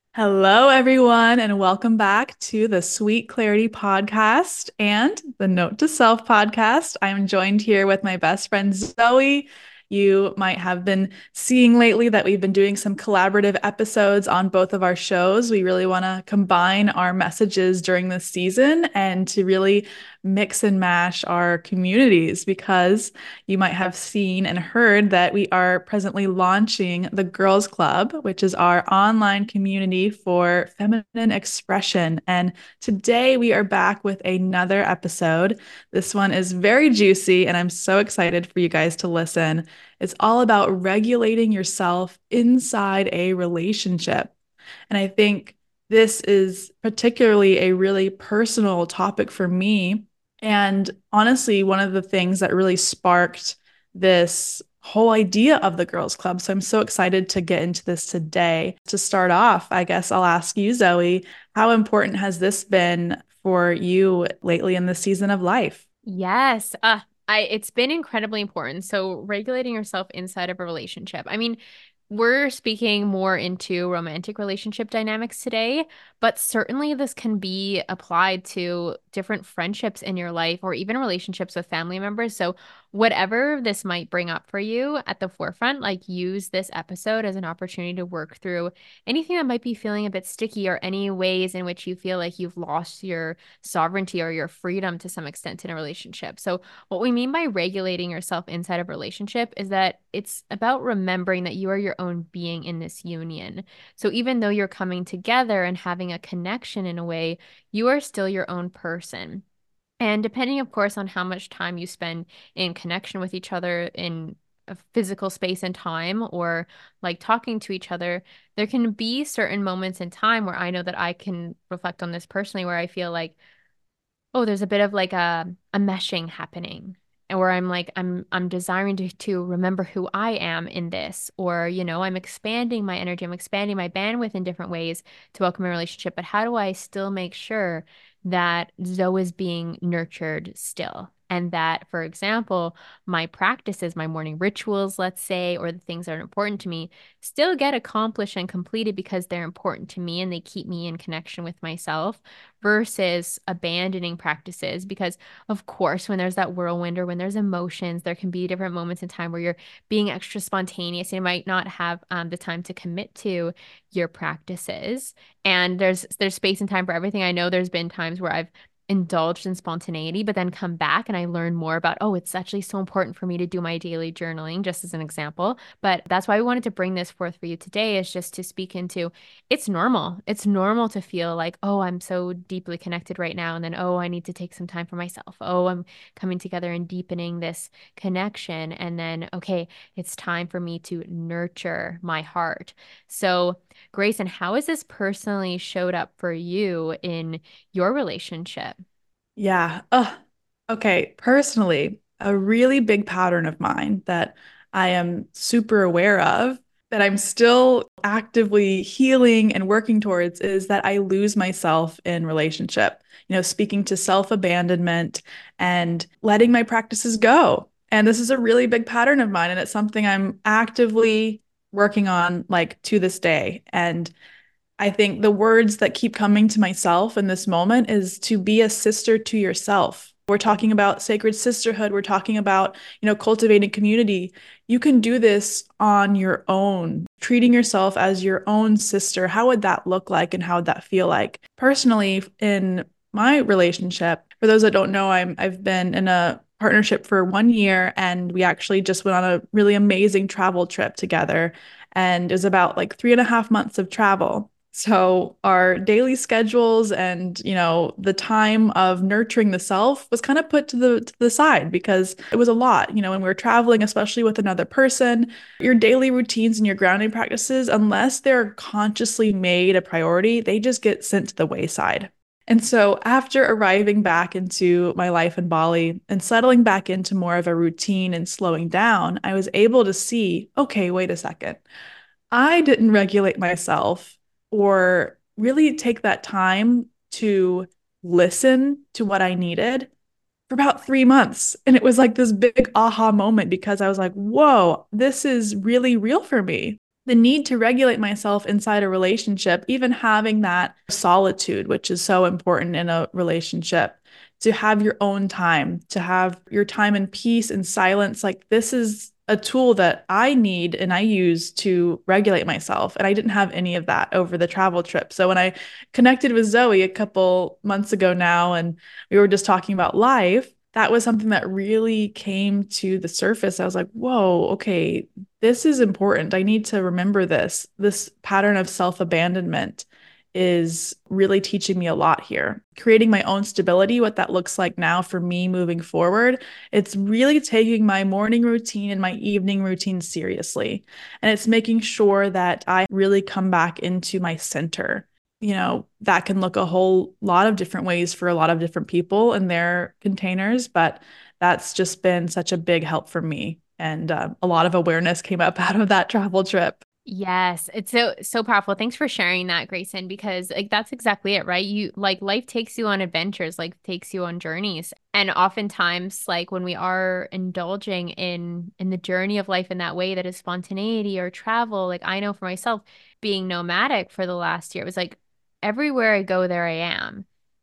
Hello, everyone, and welcome back to the Sweet Clarity podcast and the Note to Self podcast. I'm joined here with my best friend, Zoe. You might have been seeing lately that we've been doing some collaborative episodes on both of our shows. We really want to combine our messages during this season and to really mix and mash our communities because you might have seen and heard that we are presently launching the Girls Club, which is our online community for feminine expression. And today we are back with another episode. This one is very juicy, and I'm so excited for you guys to listen. It's all about regulating yourself inside a relationship. And I think this is particularly a really personal topic for me. And honestly, one of the things that really sparked this whole idea of the Girls Club. So I'm so excited to get into this today. To start off, I guess I'll ask you, Zoe, how important has this been for you lately in this season of life? Yes. It's been incredibly important. So regulating yourself inside of a relationship. I mean, we're speaking more into romantic relationship dynamics today, but certainly this can be applied to different friendships in your life or even relationships with family members. So whatever this might bring up for you at the forefront, like use this episode as an opportunity to work through anything that might be feeling a bit sticky or any ways in which you feel like you've lost your sovereignty or your freedom to some extent in a relationship. So, what we mean by regulating yourself inside of a relationship is that it's about remembering that you are your own being in this union. So, even though you're coming together and having a connection in a way, you are still your own person. And depending, of course, on how much time you spend in connection with each other in a physical space and time or like talking to each other, there can be certain moments in time where I know that I can reflect on this personally, where I feel like, oh, there's a bit of like a meshing happening. And where I'm like, I'm desiring to remember who I am in this, or I'm expanding my energy, I'm expanding my bandwidth in different ways to welcome a relationship. But how do I still make sure that Zoe is being nurtured still? And that, for example, my practices, my morning rituals, let's say, or the things that are important to me, still get accomplished and completed because they're important to me and they keep me in connection with myself versus abandoning practices. Because, of course, when there's that whirlwind or when there's emotions, there can be different moments in time where you're being extra spontaneous and you might not have the time to commit to your practices. And there's space and time for everything. I know there's been times where I've indulged in spontaneity, but then come back and I learn more about, oh, it's actually so important for me to do my daily journaling, just as an example. But that's why we wanted to bring this forth for you today, is just to speak into it's normal. It's normal to feel like, oh, I'm so deeply connected right now. And then, oh, I need to take some time for myself. Oh, I'm coming together and deepening this connection. And then, okay, it's time for me to nurture my heart. So, Grayson, how has this personally showed up for you in your relationship? Yeah. Okay. Personally, a really big pattern of mine that I am super aware of, that I'm still actively healing and working towards, is that I lose myself in relationship. Speaking to self-abandonment and letting my practices go. And this is a really big pattern of mine, and it's something I'm actively working on, like, to this day. And I think the words that keep coming to myself in this moment is to be a sister to yourself. We're talking about sacred sisterhood. We're talking about, cultivating community. You can do this on your own, treating yourself as your own sister. How would that look like and how would that feel like? Personally, in my relationship, for those that don't know, I've been in a partnership for 1 year, and we actually just went on a really amazing travel trip together. And it was about like 3.5 months of travel. So our daily schedules and, the time of nurturing the self was kind of put to the side because it was a lot. When we were traveling, especially with another person, your daily routines and your grounding practices, unless they're consciously made a priority, they just get sent to the wayside. And so after arriving back into my life in Bali and settling back into more of a routine and slowing down, I was able to see, okay, wait a second. I didn't regulate myself or really take that time to listen to what I needed for about 3 months. And it was like this big aha moment because I was like, whoa, this is really real for me. the need to regulate myself inside a relationship, even having that solitude, which is so important in a relationship, to have your own time, to have your time in peace and silence. Like, this is a tool that I need and I use to regulate myself. And I didn't have any of that over the travel trip. So when I connected with Zoe a couple months ago now, and we were just talking about life, that was something that really came to the surface. I was like, whoa, okay, this is important. I need to remember this. This pattern of self-abandonment is really teaching me a lot here. Creating my own stability, what that looks like now for me moving forward, it's really taking my morning routine and my evening routine seriously. And it's making sure that I really come back into my center. That can look a whole lot of different ways for a lot of different people in their containers, but that's just been such a big help for me. And a lot of awareness came up out of that travel trip. Yes, it's so powerful. Thanks for sharing that, Grayson, because like that's exactly it, right? You like life takes you on adventures, like takes you on journeys. And oftentimes like when we are indulging in the journey of life in that way that is spontaneity or travel, like I know for myself being nomadic for the last year, it was like everywhere I go, there I am.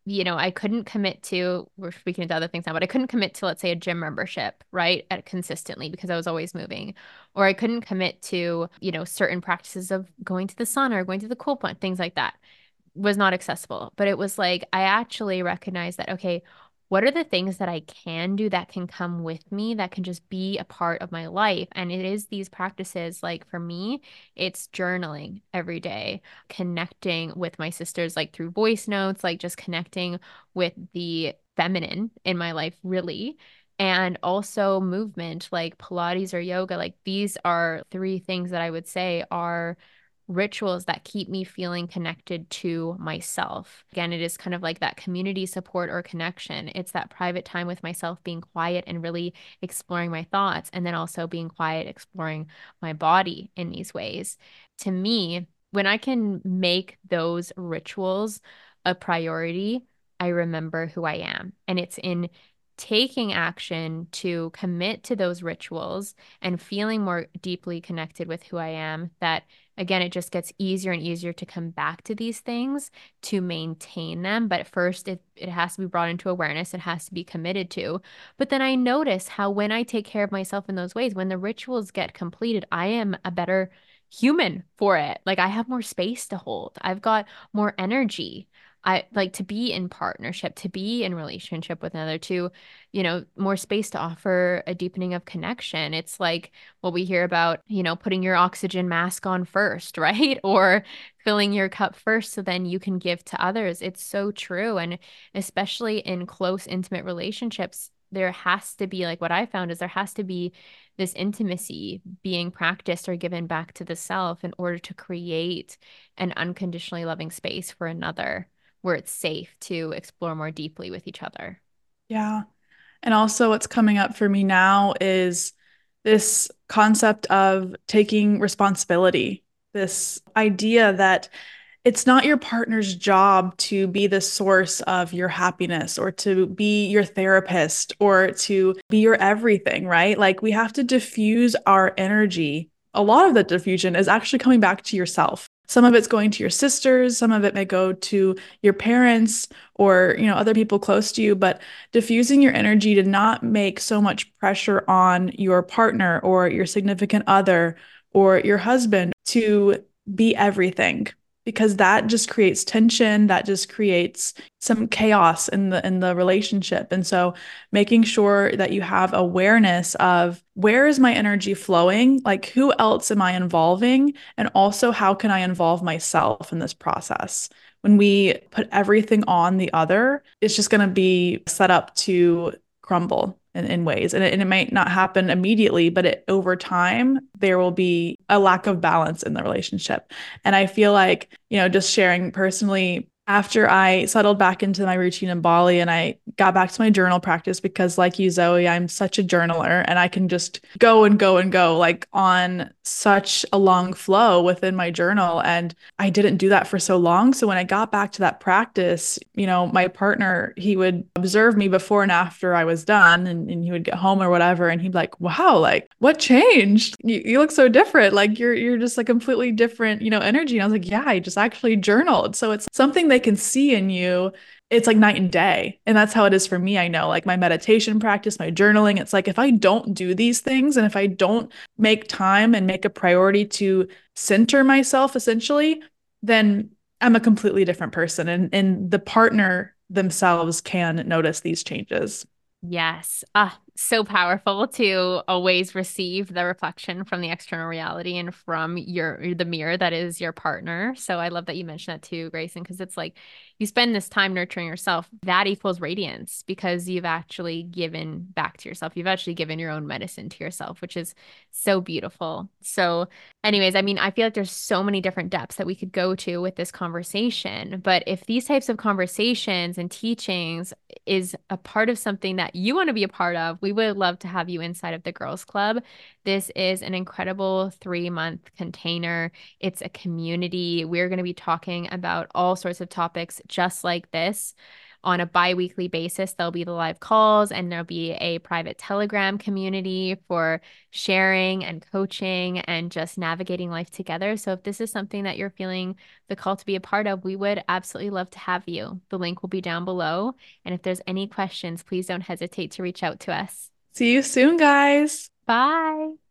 I couldn't commit to, we're speaking to other things now, but I couldn't commit to, let's say, a gym membership, right? Consistently because I was always moving. Or I couldn't commit to, certain practices of going to the sauna or going to the cool plunge, things like that was not accessible. But it was like, I actually recognized that, okay, what are the things that I can do that can come with me, that can just be a part of my life? And it is these practices, like for me, it's journaling every day, connecting with my sisters, like through voice notes, like just connecting with the feminine in my life, really. And also movement, like Pilates or yoga. Like these are three things that I would say are rituals that keep me feeling connected to myself. Again, it is kind of like that community support or connection. It's that private time with myself, being quiet and really exploring my thoughts, and then also being quiet, exploring my body in these ways. To me, when I can make those rituals a priority, I remember who I am. And it's in taking action to commit to those rituals and feeling more deeply connected with who I am that again, it just gets easier and easier to come back to these things to maintain them. But at first, it has to be brought into awareness. It has to be committed to. But then I notice how when I take care of myself in those ways, when the rituals get completed, I am a better human for it. Like I have more space to hold. I've got more energy. I like to be in partnership, to be in relationship with another, to, more space to offer a deepening of connection. It's like what we hear about, putting your oxygen mask on first, right? Or filling your cup first so then you can give to others. It's so true. And especially in close, intimate relationships, there has to be, like what I found is there has to be this intimacy being practiced or given back to the self in order to create an unconditionally loving space for another where it's safe to explore more deeply with each other. Yeah. And also, what's coming up for me now is this concept of taking responsibility, this idea that it's not your partner's job to be the source of your happiness or to be your therapist or to be your everything, right? Like we have to diffuse our energy. A lot of the diffusion is actually coming back to yourself. Some of it's going to your sisters, some of it may go to your parents or, other people close to you, but diffusing your energy to not make so much pressure on your partner or your significant other or your husband to be everything, because that just creates tension, that just creates some chaos in the relationship. And so making sure that you have awareness of where is my energy flowing, like who else am I involving, and also how can I involve myself in this process. When we put everything on the other, it's just going to be set up to crumble in ways. And it might not happen immediately, but over time, there will be a lack of balance in the relationship. And I feel like, just sharing personally, after I settled back into my routine in Bali and I got back to my journal practice, because like you, Zoe, I'm such a journaler and I can just go and go and go like on such a long flow within my journal. And I didn't do that for so long. So when I got back to that practice, my partner, he would observe me before and after I was done, and he would get home or whatever. And he'd be like, wow, like what changed? You look so different. Like you're just a completely different, energy. And I was like, yeah, I just actually journaled. So it's something they can see in you. It's like night and day. And that's how it is for me. I know, like my meditation practice, my journaling, it's like if I don't do these things and if I don't make time and make a priority to center myself essentially, then I'm a completely different person. And the partner themselves can notice these changes. Yes. Ah, so powerful to always receive the reflection from the external reality and from the mirror that is your partner. So I love that you mentioned that too, Grayson, because it's like you spend this time nurturing yourself. That equals radiance because you've actually given back to yourself. You've actually given your own medicine to yourself, which is so beautiful. So anyways, I mean, I feel like there's so many different depths that we could go to with this conversation. But if these types of conversations and teachings is a part of something that you want to be a part of, we would love to have you inside of the Girls Club. This is an incredible 3-month container. It's a community. We're going to be talking about all sorts of topics just like this on a bi-weekly basis. There'll be the live calls and there'll be a private Telegram community for sharing and coaching and just navigating life together. So if this is something that you're feeling the call to be a part of, we would absolutely love to have you. The link will be down below. And if there's any questions, please don't hesitate to reach out to us. See you soon, guys. Bye.